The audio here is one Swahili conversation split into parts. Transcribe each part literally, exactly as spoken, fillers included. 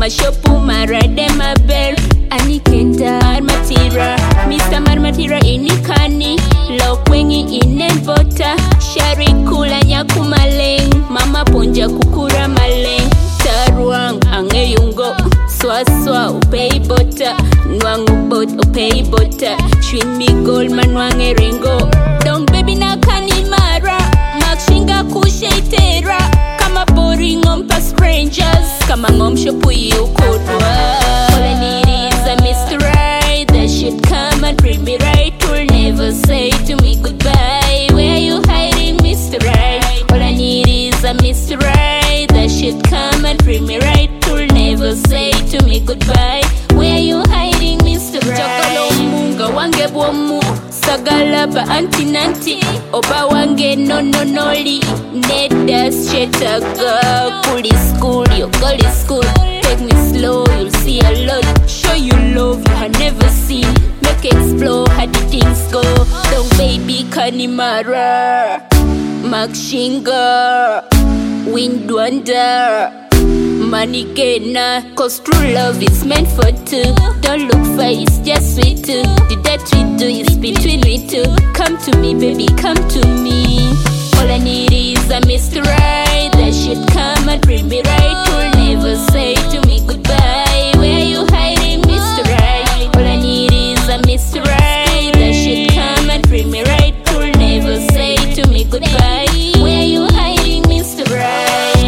Mashopu marade maber Anikenda Marmatira Mister Marmatira inikani Lokwengi inenvota Shari kula nyaku maleng Mama ponja kukura maleng Taruang angeyungo Swaswa upei bota Nwangu bot upei bota Shwimi goldman wange ringo Dong baby na kanimara Makshinga kusheitera Kama boring ompa strangers Kama ngom shopu yukodwa All I need is a Mister Right That should come and bring me right Will never say to me goodbye Where you hiding Mister Right All I need is a Mister Right That should come and bring me right Will never say to me goodbye Where you hiding Mister Right Chokolo munga wange bomu Sagalaba anti nanti Oba wange no no noli Neda shetaga Kuli school, yo gully school Take me slow, you'll see a lot Show you love you have never seen Make explore how the things go Don't baby kanimara Makshinga Windwanda Manigena Cause true love is meant for two Don't look for it's just sweet too The that we do is between we two Come to me baby, come to me All I need is a Mister Right That should come and bring me right Will never say to me goodbye Where you hiding Mister Right All I need is a Mister Right That should come and bring me right Will never say to me goodbye Where you hiding Mister Right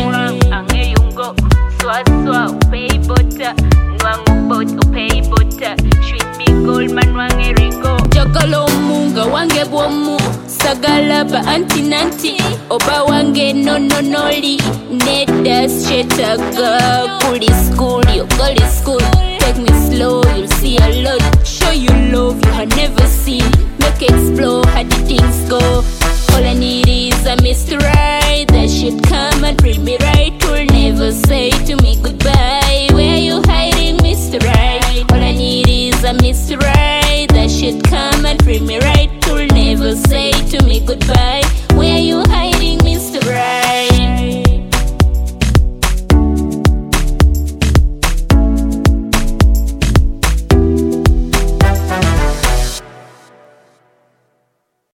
Swaswa upei bota Nwangu bot upei bota Shwimi goldman wange ringo Jokolo munga wange bomu Sagalaba anti nanti Oba wange no no noli Neda shetaga Kuli